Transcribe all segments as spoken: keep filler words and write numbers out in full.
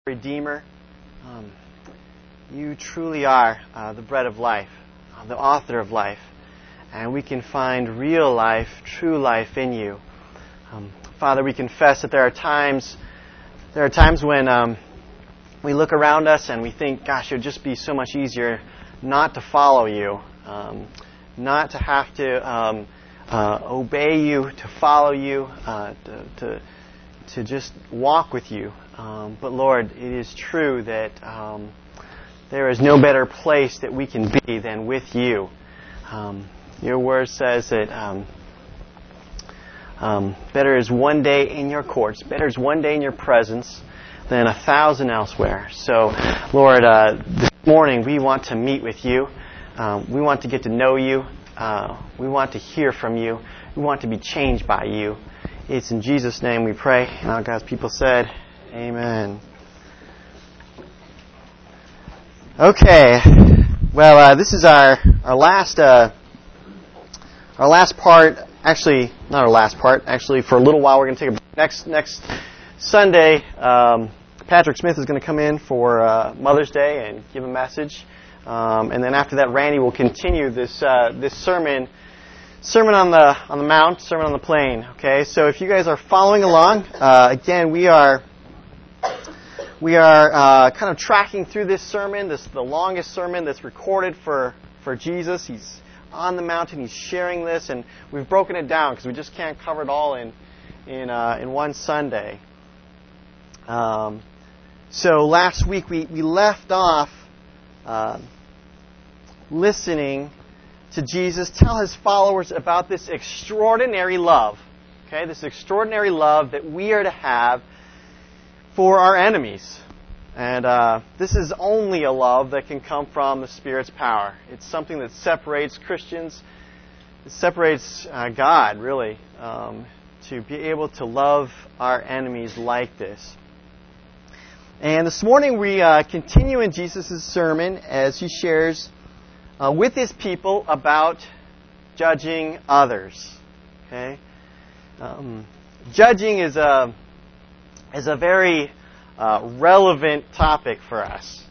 Redeemer. Um, you truly are uh, the bread of life, uh, the author of life, and we can find real life, true life in you. Um, Father, we confess that there are times, there are times when um, we look around us and we think, gosh, it would just be so much easier not to follow you, um, not to have to um, uh, obey you, to follow you, uh, to, to to just walk with you. Um, but Lord, it is true that um, there is no better place that we can be than with you. Um, your word says that um, um, better is one day in your courts, better is one day in your presence than a thousand elsewhere. So, Lord, uh, this morning we want to meet with you. Um, we want to get to know you. Uh, we want to hear from you. We want to be changed by you. It's in Jesus' name we pray. And all God's people said, amen. Okay. Well, uh, this is our our last uh, our last part. Actually, not our last part. Actually, for a little while, we're going to take a break. Next next Sunday. Um, Patrick Smith is going to come in for uh, Mother's Day and give a message. Um, and then after that, Randy will continue this uh, this sermon. Sermon on the on the Mount, Sermon on the Plain. Okay, so if you guys are following along, uh, again, we are we are uh, kind of tracking through this sermon. This is the longest sermon that's recorded for for Jesus. He's on the mountain. He's sharing this, and we've broken it down because we just can't cover it all in in uh, in one Sunday. Um, so last week we we left off uh, listening to Jesus tell his followers about this extraordinary love, okay, this extraordinary love that we are to have for our enemies. And uh, this is only a love that can come from the Spirit's power. It's something that separates Christians, it separates uh, God, really, um, to be able to love our enemies like this. And this morning we uh, continue in Jesus' sermon as he shares Uh, with his people about judging others. Okay, um, judging is a is a very uh, relevant topic for us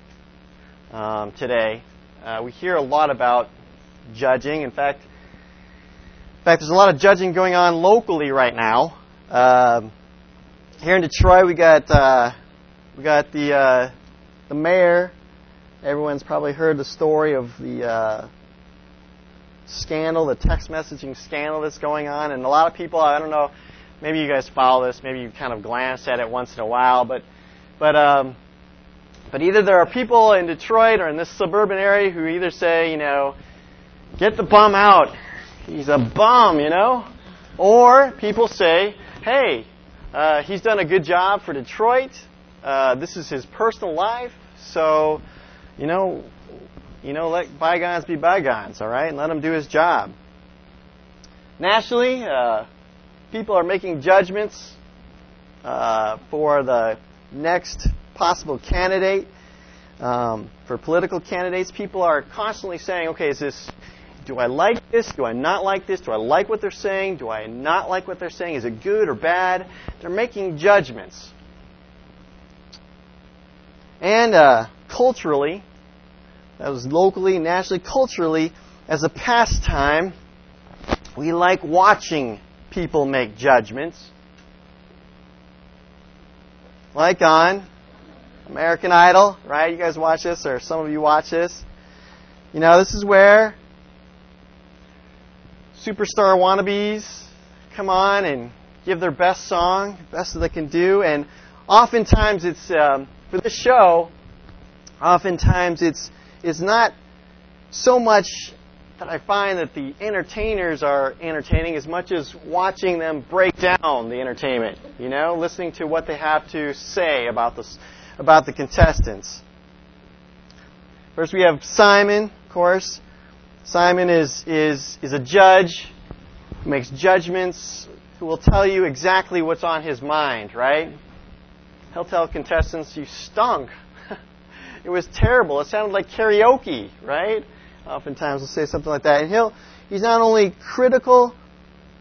um, today. Uh, we hear a lot about judging. In fact, in fact, there's a lot of judging going on locally right now. Uh, here in Detroit, we got uh, we got the uh, the mayor. Everyone's probably heard the story of the uh, scandal, the text messaging scandal that's going on. And a lot of people, I don't know, maybe you guys follow this, maybe you kind of glance at it once in a while, but but um, but either there are people in Detroit or in this suburban area who either say, you know, get the bum out, he's a bum, you know, or people say, hey, uh, he's done a good job for Detroit, uh, this is his personal life, so You know, you know, let bygones be bygones, all right, and let him do his job. Nationally, uh, people are making judgments uh, for the next possible candidate. Um, for political candidates, people are constantly saying, okay, is this, do I like this? Do I not like this? Do I like what they're saying? Do I not like what they're saying? Is it good or bad? They're making judgments. And uh, culturally, that was locally, nationally, culturally, as a pastime, we like watching people make judgments. Like on American Idol, right? You guys watch this, or some of you watch this. You know, this is where superstar wannabes come on and give their best song, best that they can do, and oftentimes it's um, for this show. Oftentimes it's it's not so much that I find that the entertainers are entertaining as much as watching them break down the entertainment. You know, listening to what they have to say about the about the contestants. First, we have Simon, of course. Simon is is is a judge who makes judgments, who will tell you exactly what's on his mind. Right? He'll tell contestants, "You stunk. It was terrible. It sounded like karaoke," right? Oftentimes we'll say something like that. And he'll he's not only critical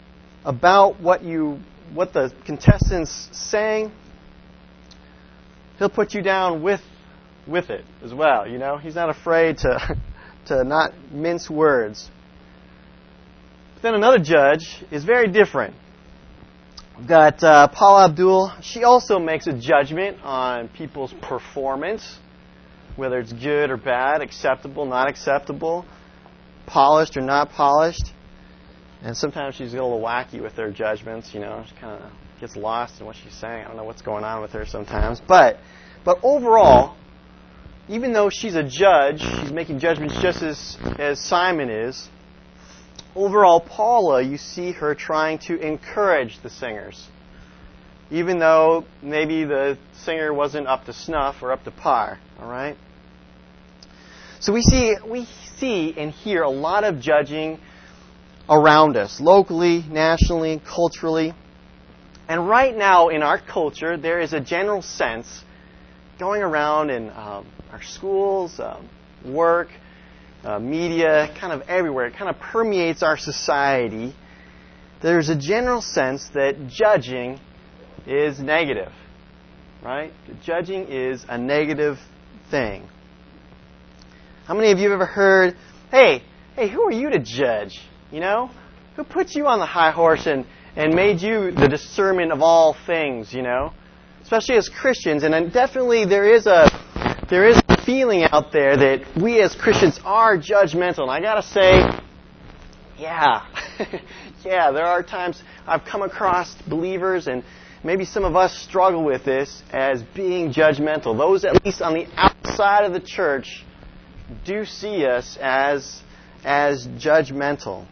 about what you what the contestants saying, He'll put you down with with it as well, you know. He's not afraid to to not mince words. But then another judge is very different. We've got uh, Paula Abdul. She also makes a judgment on people's performance, whether it's good or bad, acceptable, not acceptable, polished or not polished. And sometimes she's a little wacky with her judgments, you know. She kind of gets lost in what she's saying. I don't know what's going on with her sometimes. But but overall, even though she's a judge, she's making judgments just as, as Simon is, overall, Paula, you see her trying to encourage the singers. Even though maybe the singer wasn't up to snuff or up to par. All right? So we see we see and hear a lot of judging around us, locally, nationally, culturally. And right now in our culture, there is a general sense going around in um, our schools, um, work, uh, media, kind of everywhere. It kind of permeates our society. There's a general sense that judging is negative, right? Judging is a negative thing. How many of you have ever heard, hey, hey, who are you to judge? You know? Who put you on the high horse and, and made you the discernment of all things, you know? Especially as Christians. And definitely there is a there is a feeling out there that we as Christians are judgmental. And I gotta say, yeah. yeah, there are times I've come across believers, and maybe some of us struggle with this, as being judgmental. Those at least on the outside of the church do see us as as judgmental.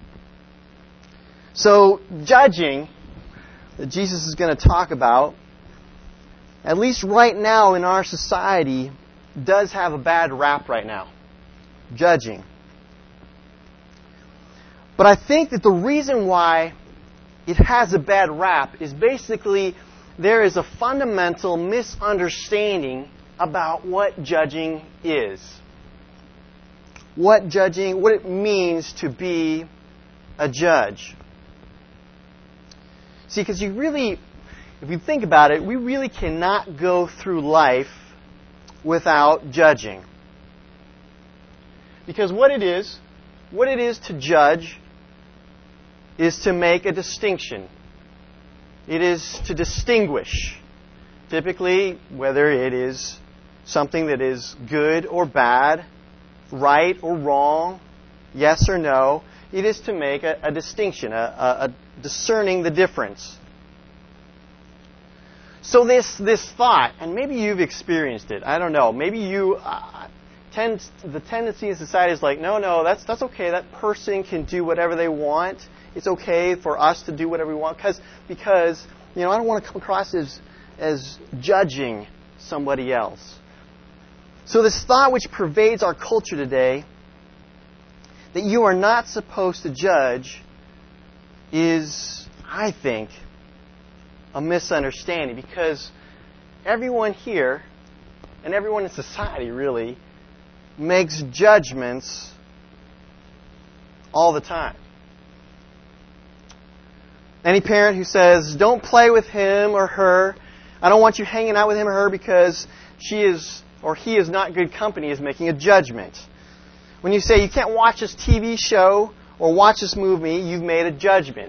So, judging that Jesus is going to talk about, at least right now in our society, does have a bad rap right now. Judging. But I think that the reason why it has a bad rap is basically there is a fundamental misunderstanding about what judging is. What judging, what it means to be a judge. See, because you really, if you think about it, we really cannot go through life without judging. Because what it is, what it is to judge is to make a distinction. It is to distinguish. Typically, whether it is something that is good or bad, right or wrong, yes or no, it is to make a, a distinction, a, a, a discerning the difference. So this this thought, and maybe you've experienced it, I don't know, maybe you uh, tend, the tendency in society is like, no, no, that's that's okay, that person can do whatever they want. It's okay for us to do whatever we want, because because you know I don't want to come across as as judging somebody else. So this thought which pervades our culture today, that you are not supposed to judge, is, I think, a misunderstanding. Because everyone here, and everyone in society really, makes judgments all the time. Any parent who says, don't play with him or her, I don't want you hanging out with him or her because she is or he is not good company, is making a judgment. When you say you can't watch this T V show or watch this movie, you've made a judgment.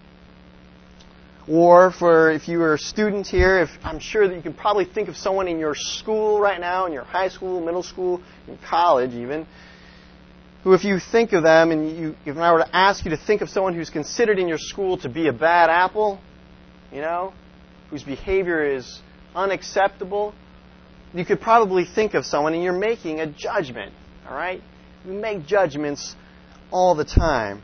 Or for if you were a student here, if I'm sure that you can probably think of someone in your school right now, in your high school, middle school, in college even, who if you think of them, and you, if I were to ask you to think of someone who's considered in your school to be a bad apple, you know, whose behavior is unacceptable, you could probably think of someone, and you're making a judgment. All right? We make judgments all the time.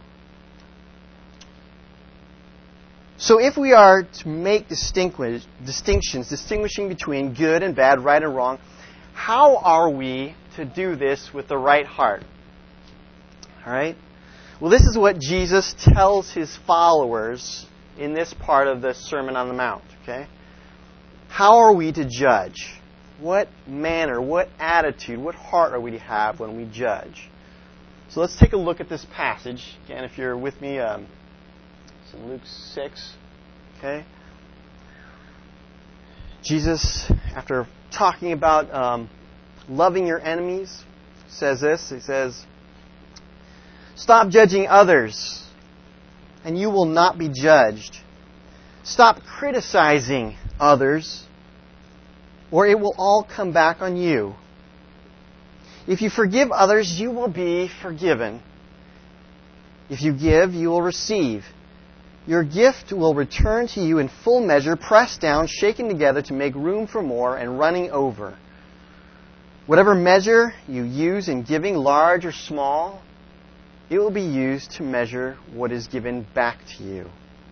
So if we are to make distinguish, distinctions, distinguishing between good and bad, right and wrong, how are we to do this with the right heart? All right? Well, this is what Jesus tells His followers in this part of the Sermon on the Mount. Okay? How are we to judge? What manner, what attitude, what heart are we to have when we judge? So let's take a look at this passage. Again, if you're with me, um, it's in Luke six. Okay? Jesus, after talking about um, loving your enemies, says this. He says, "Stop judging others, and you will not be judged. Stop criticizing others, or it will all come back on you. If you forgive others, you will be forgiven. If you give, you will receive. Your gift will return to you in full measure, pressed down, shaken together to make room for more, and running over. Whatever measure you use in giving, large or small, it will be used to measure what is given back to you."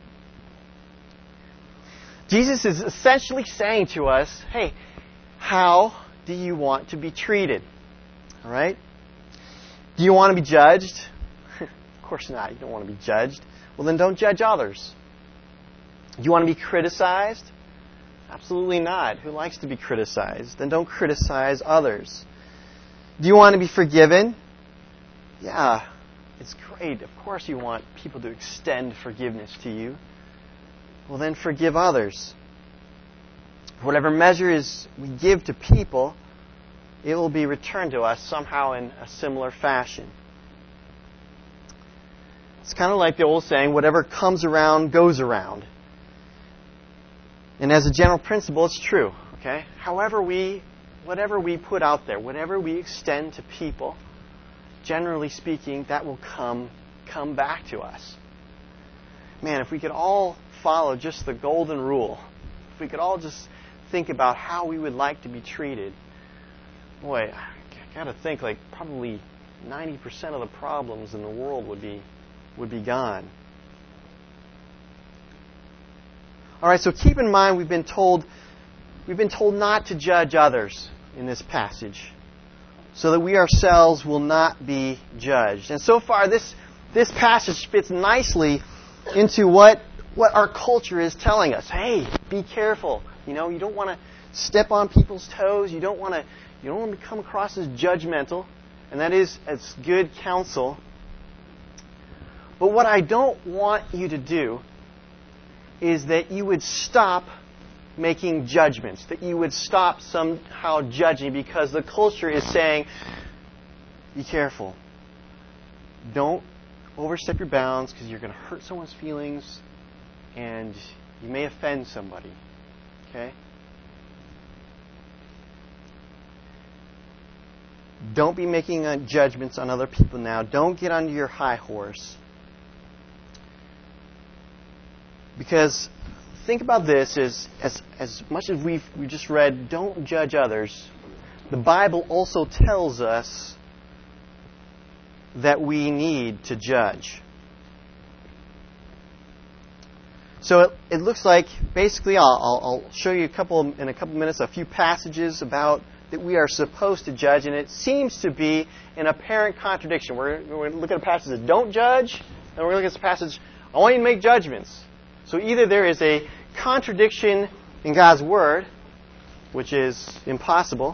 Jesus is essentially saying to us, hey, how do you want to be treated? All right? Do you want to be judged? Of course not. You don't want to be judged. Well, then don't judge others. Do you want to be criticized? Absolutely not. Who likes to be criticized? Then don't criticize others. Do you want to be forgiven? Yeah, it's great. Of course you want people to extend forgiveness to you. Well, then forgive others. Whatever measure is we give to people, it will be returned to us somehow in a similar fashion. It's kind of like the old saying, whatever comes around goes around. And as a general principle, it's true. Okay? However we, whatever we put out there, whatever we extend to people, generally speaking, that will come come back to us. Man, if we could all follow just the golden rule, if we could all just think about how we would like to be treated, boy, I got to think like probably ninety percent of the problems in the world would be would be gone. All right, so keep in mind we've been told we've been told not to judge others in this passage, so that we ourselves will not be judged. And so far, this this passage fits nicely into what what our culture is telling us. Hey, be careful. You know, you don't want to step on people's toes. You don't want to you don't want to come across as judgmental, and that is as good counsel. But what I don't want you to do is that you would stop making judgments, that you would stop somehow judging, because the culture is saying, be careful. Don't overstep your bounds because you're going to hurt someone's feelings and you may offend somebody. Okay? Don't be making uh, judgments on other people now. Don't get onto your high horse. Because think about this, as, as, as much as we've we just read, don't judge others, the Bible also tells us that we need to judge. So it, it looks like, basically, I'll, I'll, I'll show you a couple in a couple minutes a few passages about that we are supposed to judge, and it seems to be an apparent contradiction. We're, we're going to look at a passage that don't judge, and we're going to look at a passage, I want you to make judgments. So either there is a contradiction in God's Word, which is impossible,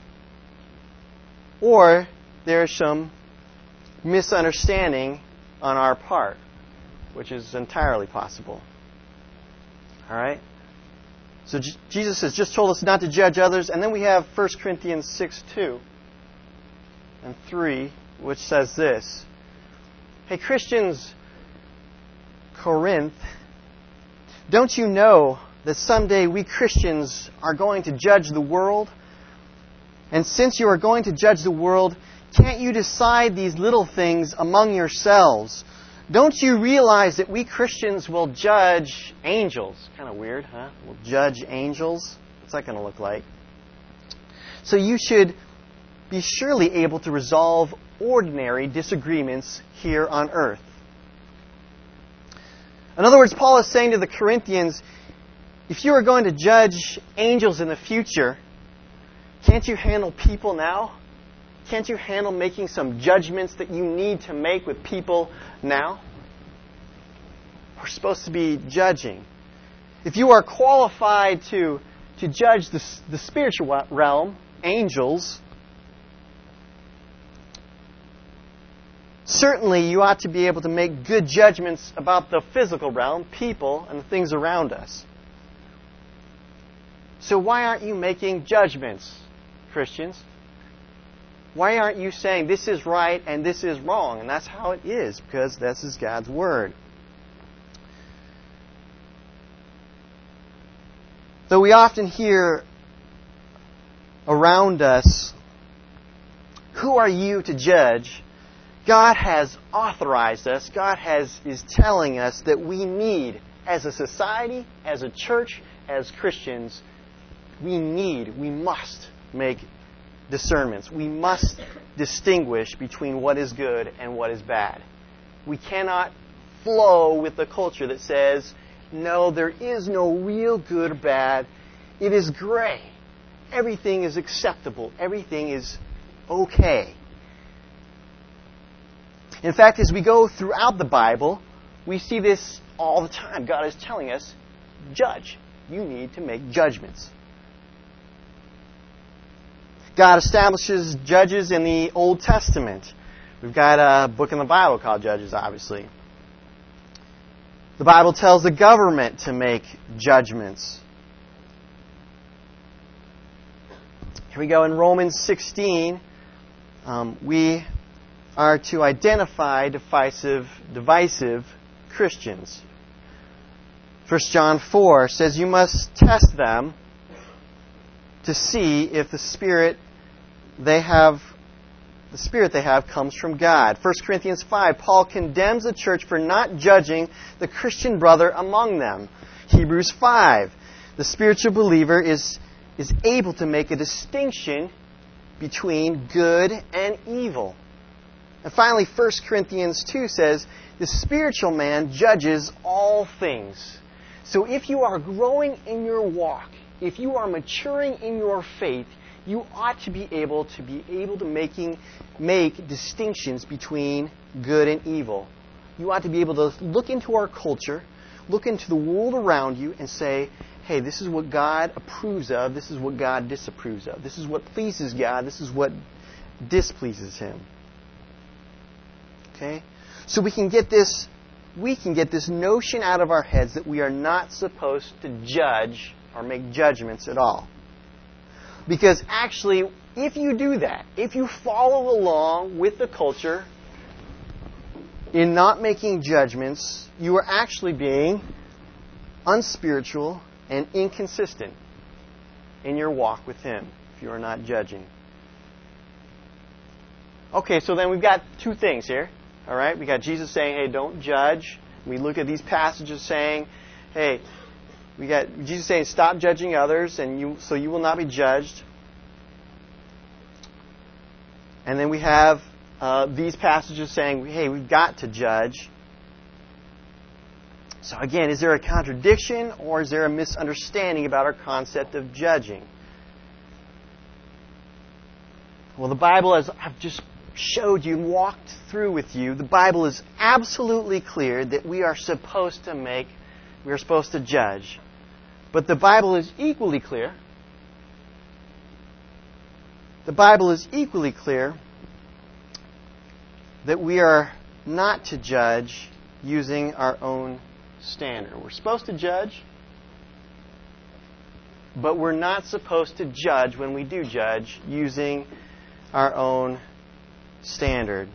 or there is some misunderstanding on our part, which is entirely possible. All right? So J- Jesus has just told us not to judge others, and then we have First Corinthians six two and three, which says this. Hey, Christians, Corinth, don't you know that someday we Christians are going to judge the world? And since you are going to judge the world, can't you decide these little things among yourselves? Don't you realize that we Christians will judge angels? Kind of weird, huh? We'll judge angels. What's that going to look like? So you should be surely able to resolve ordinary disagreements here on earth. In other words, Paul is saying to the Corinthians, if you are going to judge angels in the future, can't you handle people now? Can't you handle making some judgments that you need to make with people now? We're supposed to be judging. If you are qualified to, to judge the, the spiritual realm, angels, certainly you ought to be able to make good judgments about the physical realm, people, and the things around us. So why aren't you making judgments, Christians? Why aren't you saying this is right and this is wrong? And that's how it is, because this is God's Word. Though we often hear around us, who are you to judge? God has authorized us, God has is telling us that we need, as a society, as a church, as Christians, we need, we must make discernments. We must distinguish between what is good and what is bad. We cannot flow with the culture that says, no, there is no real good or bad. It is gray. Everything is acceptable. Everything is okay. In fact, as we go throughout the Bible, we see this all the time. God is telling us, judge. You need to make judgments. God establishes judges in the Old Testament. We've got a book in the Bible called Judges, obviously. The Bible tells the government to make judgments. Here we go in Romans sixteen. Um, we are to identify divisive, divisive Christians. First John four says you must test them to see if the spirit they have the spirit they have comes from God. First Corinthians five, Paul condemns the church for not judging the Christian brother among them. Hebrews five, the spiritual believer is is able to make a distinction between good and evil. And finally, First Corinthians two says, the spiritual man judges all things. So if you are growing in your walk, if you are maturing in your faith, you ought to be able to be able to making make distinctions between good and evil. You ought to be able to look into our culture, look into the world around you, and say, hey, this is what God approves of, this is what God disapproves of. This is what pleases God, this is what displeases Him. Okay? So we can get this we can get this notion out of our heads that we are not supposed to judge or make judgments at all. Because actually, if you do that, if you follow along with the culture in not making judgments, you are actually being unspiritual and inconsistent in your walk with Him if you are not judging. Okay, so then we've got two things here. All right, we got Jesus saying, hey, don't judge. We look at these passages saying, hey, we got Jesus saying, stop judging others, and you so you will not be judged. And then we have uh, these passages saying, hey, we've got to judge. So again, is there a contradiction or is there a misunderstanding about our concept of judging? Well, the Bible, as I've just showed you and walked through with you, the Bible is absolutely clear that we are supposed to make, we are supposed to judge. But the Bible is equally clear. The Bible is equally clear that we are not to judge using our own standard. We're supposed to judge, but we're not supposed to judge when we do judge using our own standard.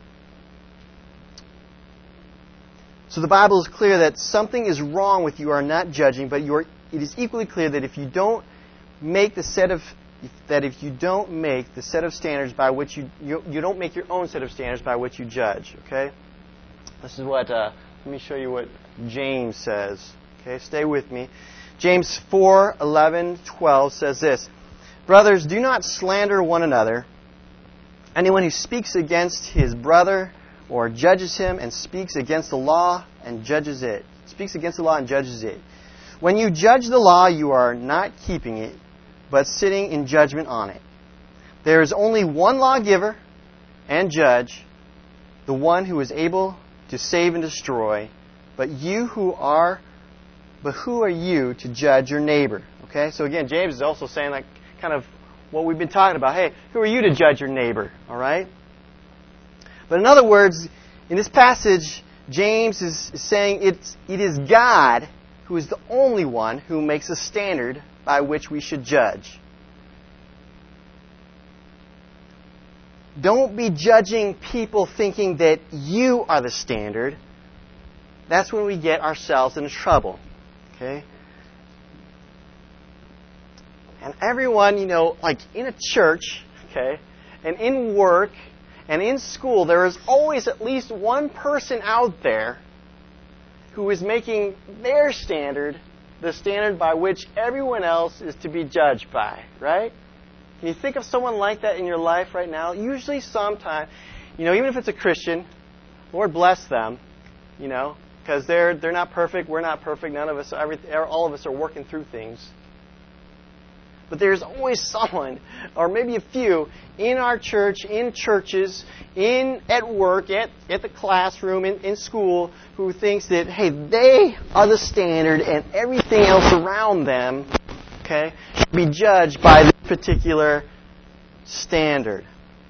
So the Bible is clear that something is wrong with you are not judging, but you are, it is equally clear that if you don't make the set of that if you don't make the set of standards by which you you, you don't make your own set of standards by which you judge. Okay, this is what. Uh, let me show you what James says. Okay, stay with me. James four eleven twelve says this: Brothers, do not slander one another. Anyone who speaks against his brother or judges him and speaks against the law and judges it. Speaks against the law and judges it. When you judge the law, you are not keeping it, but sitting in judgment on it. There is only one lawgiver and judge, the one who is able to save and destroy. But you who are, but who are you to judge your neighbor? Okay, so again, James is also saying like kind of what we've been talking about. Hey, who are you to judge your neighbor? All right. But in other words, in this passage, James is saying it's it is God who is the only one who makes a standard by which we should judge. Don't be judging people thinking that you are the standard. That's when we get ourselves into trouble. Okay? And everyone, you know, like in a church, okay, and in work, and in school, there is always at least one person out there who is making their standard the standard by which everyone else is to be judged by, right? Can you think of someone like that in your life right now? Usually sometime, you know, even if it's a Christian, Lord bless them, you know, because they're they're not perfect, we're not perfect, none of us, every, all of us are working through things. But there's always someone, or maybe a few, in our church, in churches, in at work, at, at the classroom, in, in school, who thinks that, hey, they are the standard and everything else around them, okay, should be judged by this particular standard.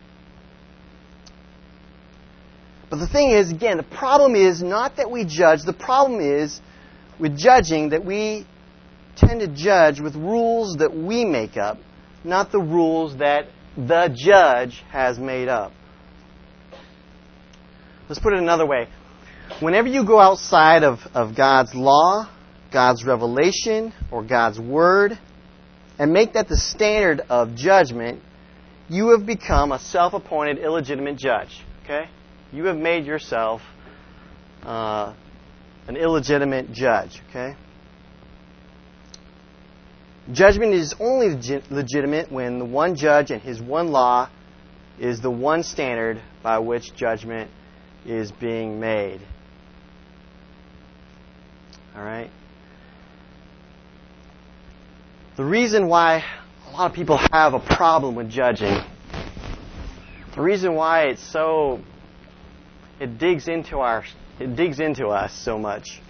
But the thing is, again, the problem is not that we judge. The problem is with judging that we tend to judge with rules that we make up, not the rules that the judge has made up. Let's put it another way. Whenever you go outside of, of God's law, God's revelation, or God's word, and make that the standard of judgment, you have become a self-appointed illegitimate judge. Okay? You have made yourself uh, an illegitimate judge. Okay? Judgment is only legitimate when the one judge and his one law is the one standard by which judgment is being made. All right? The reason why a lot of people have a problem with judging, the reason why it's so, it digs into our, it digs into us so much,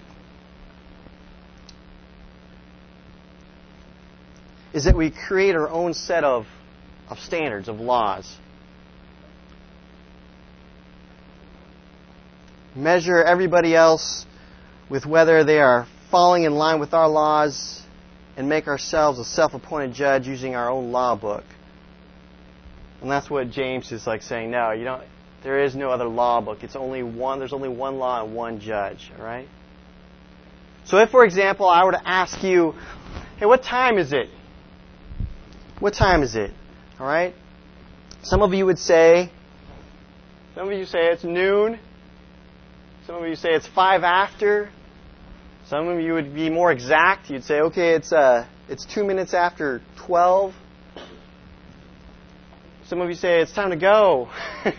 is that we create our own set of, of standards, of laws. Measure everybody else with whether they are falling in line with our laws and make ourselves a self-appointed judge using our own law book. And that's what James is like saying, no, you don't, there is no other law book. It's only one, there's only one law and one judge, all right? So if, for example, I were to ask you, hey, what time is it? What time is it? All right? Some of you would say, some of you say it's noon. Some of you say it's five after. Some of you would be more exact. You'd say, okay, it's uh, it's two minutes after twelve. Some of you say it's time to go.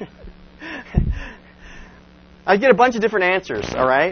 I get a bunch of different answers, all right?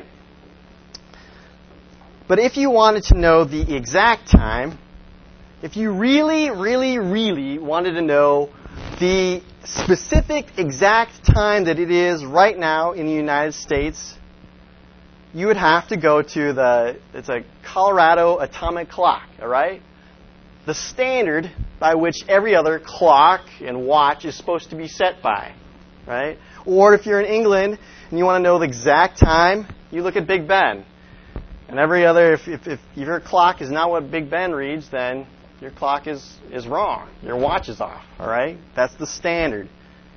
But if you wanted to know the exact time, if you really, really, really wanted to know the specific exact time that it is right now in the United States, you would have to go to the, it's a Colorado atomic clock, all right? The standard by which every other clock and watch is supposed to be set by, right? Or if you're in England and you want to know the exact time, you look at Big Ben. And every other, if, if, if your clock is not what Big Ben reads, then your clock is, is wrong. Your watch is off, all right? That's the standard.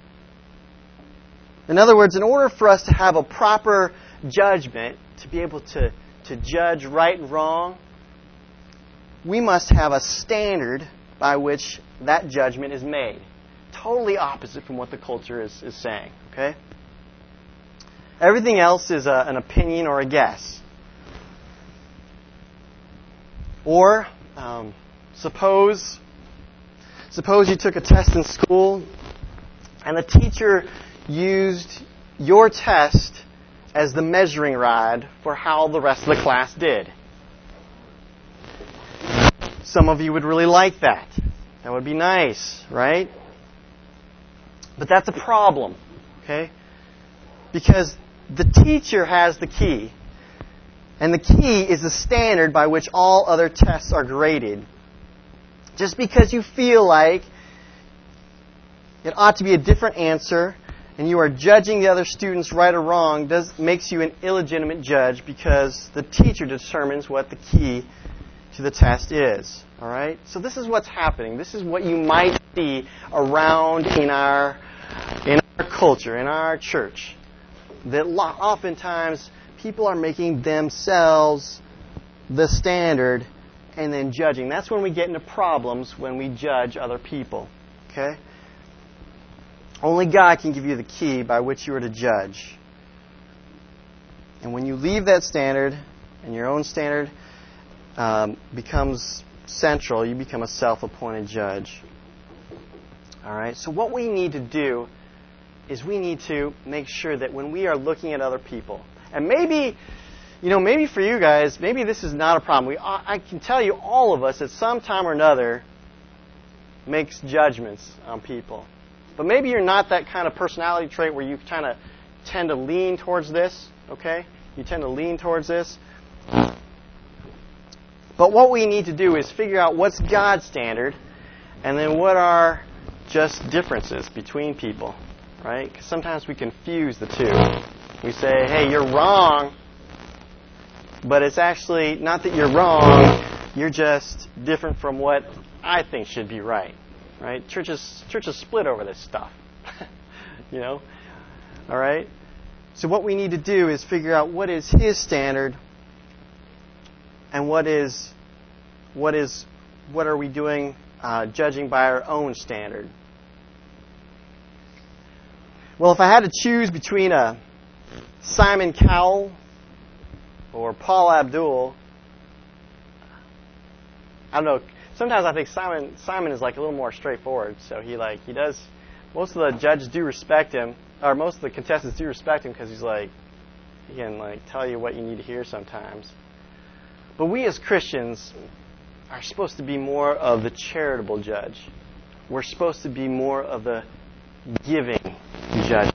In other words, in order for us to have a proper judgment, to be able to, to judge right and wrong, we must have a standard by which that judgment is made. Totally opposite from what the culture is, is saying, okay? Everything else is a, an opinion or a guess. Or, um, Suppose, suppose you took a test in school and the teacher used your test as the measuring rod for how the rest of the class did. Some of you would really like that. That would be nice, right? But that's a problem, okay? Because the teacher has the key. And the key is the standard by which all other tests are graded. Just because you feel like it ought to be a different answer and you are judging the other students right or wrong does makes you an illegitimate judge because the teacher determines what the key to to the test is. All right? So this is what's happening. This is what you might see around in our in our culture, in our church. That oftentimes people are making themselves the standard and then judging. That's when we get into problems, when we judge other people. Okay? Only God can give you the key by which you are to judge. And when you leave that standard and your own standard um, becomes central, you become a self-appointed judge. All right? So what we need to do is we need to make sure that when we are looking at other people, and maybe, you know, maybe for you guys, maybe this is not a problem. We, I can tell you, all of us at some time or another makes judgments on people. But maybe you're not that kind of personality trait where you kind of tend to lean towards this, okay? You tend to lean towards this. But what we need to do is figure out what's God's standard, and then what are just differences between people, right? Because sometimes we confuse the two. We say, hey, you're wrong, but it's actually not that you're wrong, you're just different from what I think should be right. Right? Churches churches split over this stuff. You know? All right? So what we need to do is figure out what is His standard and what is what is what are we doing uh, judging by our own standard. Well, if I had to choose between a Simon Cowell or Paul Abdul, I don't know. Sometimes I think Simon Simon is like a little more straightforward. So he like he does. Most of the judges do respect him, or most of the contestants do respect him because he's like he can like tell you what you need to hear sometimes. But we as Christians are supposed to be more of the charitable judge. We're supposed to be more of the giving judge.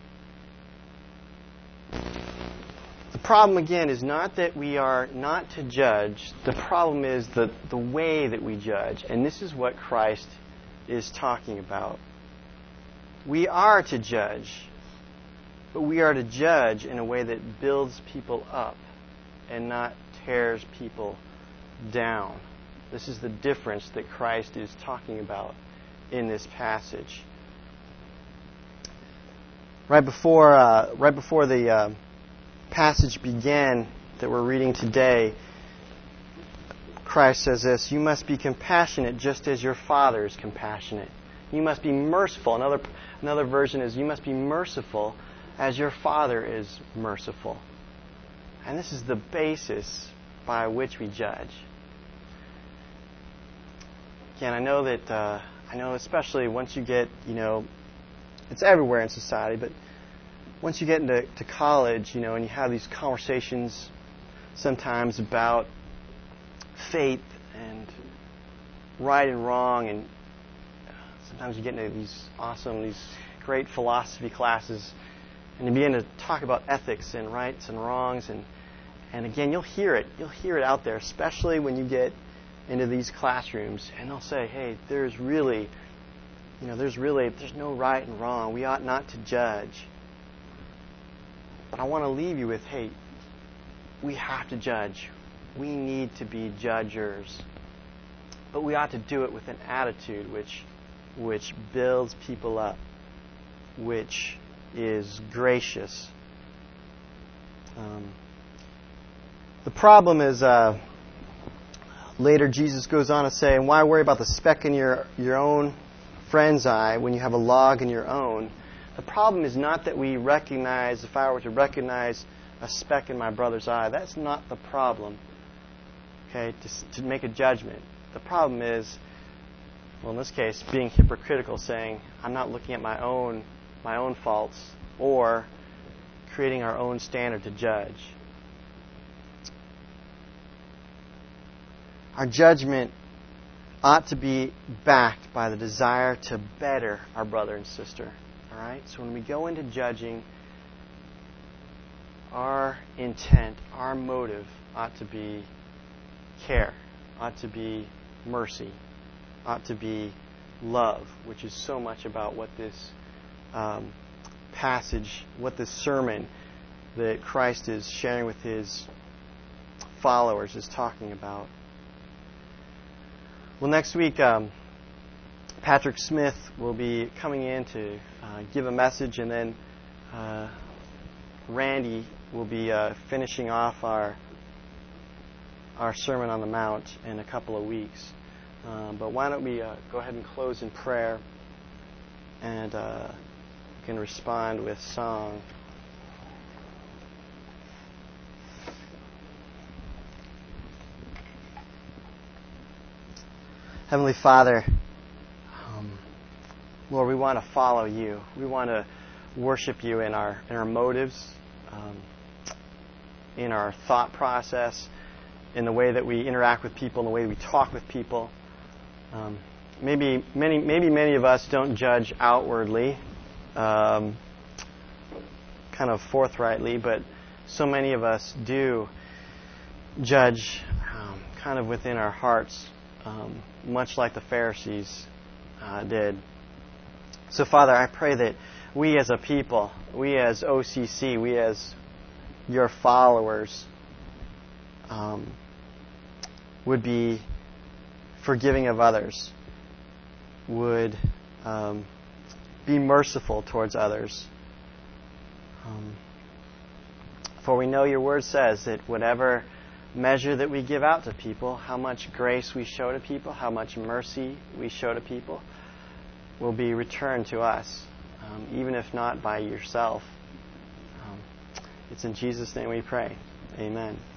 The problem, again, is not that we are not to judge. The problem is the, the way that we judge. And this is what Christ is talking about. We are to judge, but we are to judge in a way that builds people up and not tears people down. This is the difference that Christ is talking about in this passage. Right before, uh, right before the uh, passage began that we're reading today, Christ says this: you must be compassionate just as your Father is compassionate. You must be merciful. Another another version is you must be merciful as your Father is merciful. And this is the basis by which we judge. Again, I know that uh, I know especially once you get, you know, it's everywhere in society, but once you get into to college, you know, and you have these conversations sometimes about faith and right and wrong, and sometimes you get into these awesome, these great philosophy classes, and you begin to talk about ethics and rights and wrongs, and and again, you'll hear it. You'll hear it out there, especially when you get into these classrooms, and they'll say, hey, there's really, you know, there's really, there's no right and wrong. We ought not to judge. But I want to leave you with, hey, we have to judge. We need to be judgers. But we ought to do it with an attitude which which builds people up, which is gracious. Um, the problem is, uh, later Jesus goes on to say, and why worry about the speck in your, your own friend's eye when you have a log in your own? The problem is not that we recognize, if I were to recognize a speck in my brother's eye, that's not the problem, okay, to, to make a judgment. The problem is, well, in this case, being hypocritical, saying, I'm not looking at my own my own faults, or creating our own standard to judge. Our judgment ought to be backed by the desire to better our brother and sister. All right? So when we go into judging, our intent, our motive ought to be care, ought to be mercy, ought to be love, which is so much about what this um, passage, what this sermon that Christ is sharing with His followers is talking about. Well, next week, um, Patrick Smith will be coming in to uh, give a message, and then uh, Randy will be uh, finishing off our our Sermon on the Mount in a couple of weeks. Um, but why don't we uh, go ahead and close in prayer, and uh, we can respond with song. Heavenly Father, um, Lord, we want to follow you. We want to worship you in our in our motives, um, in our thought process, in the way that we interact with people, in the way we talk with people. Um, maybe many maybe many of us don't judge outwardly, um, kind of forthrightly, but so many of us do judge um, kind of within our hearts, um, much like the Pharisees uh, did. So, Father, I pray that we as a people, we as O C C, we as your followers, um, would be forgiving of others, would um, be merciful towards others. Um, for we know your word says that whatever measure that we give out to people, how much grace we show to people, how much mercy we show to people, will be returned to us, um, even if not by yourself. Um, it's in Jesus' name we pray. Amen.